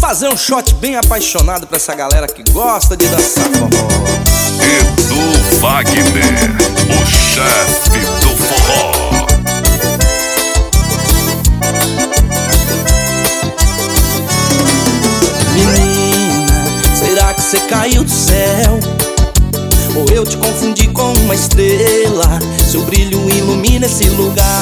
fazer um shot bem apaixonado pra essa galera que gosta de dançar forró. Edu Wagner, o chefe do forró. Menina, será que você caiu do céu? Ou eu te confundi com uma estrela? Seu brilho ilumina esse lugar.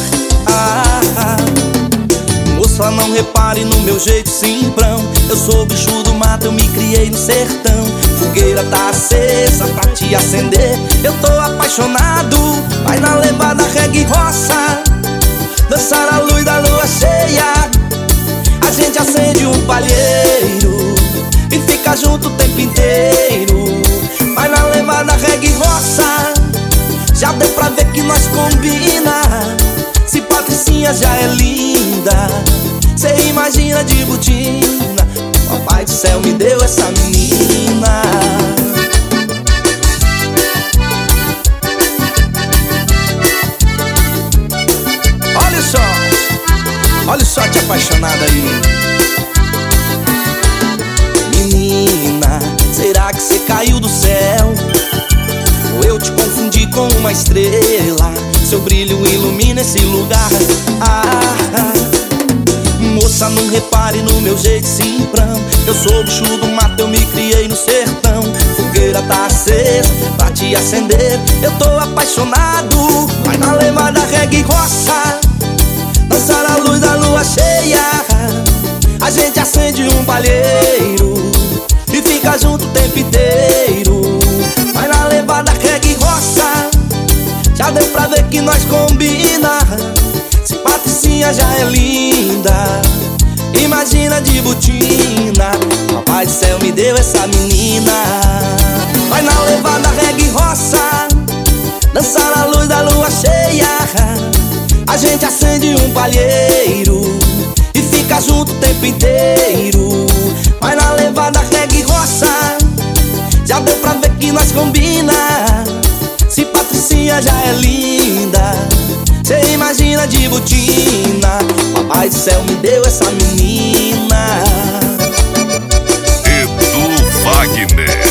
Moça, não repare no meu jeito simprão. Eu sou bicho do mato, eu me criei no sertão. Fogueira tá acesa pra te acender. Eu tô apaixonado, vai na levada reggae roça. Dançar a luz da lua cheia. A gente acende um palheiro e fica junto o tempo inteiro. Vai na levada reggae roça. Já deu pra ver que nós combina. Se Patricinha já é linda, cê imagina de botina. Papai do céu me deu essa menina. Olha o shot apaixonado aí. Menina, será que cê caiu do céu? Ou eu te confundi com uma estrela? Seu brilho ilumina esse lugar. Moça, não repare no meu jeito simprão. Eu sou bicho do mato, eu me criei no sertão. Fogueira tá acesa pra te acender. Eu tô apaixonado, vai na levada reggae roça. Dançar a luz da lua cheia. A gente acende um palheiro e fica junto o tempo inteiro. Vai na levada reggae roça. Já deu pra ver que nós combina. Se Patricinha já é linda, imagina de botina. Papai do céu me deu essa menina. Vai na levada reggae roça. Dançar a luz da lua cheia. A gente acende um palheiro e fica junto o tempo inteiro. Vai na levada reggae roça. Já deu pra ver que nós combina. Se Patricinha já é linda, cê imagina de botina. Papai do céu me deu essa menina. Edu Wagner.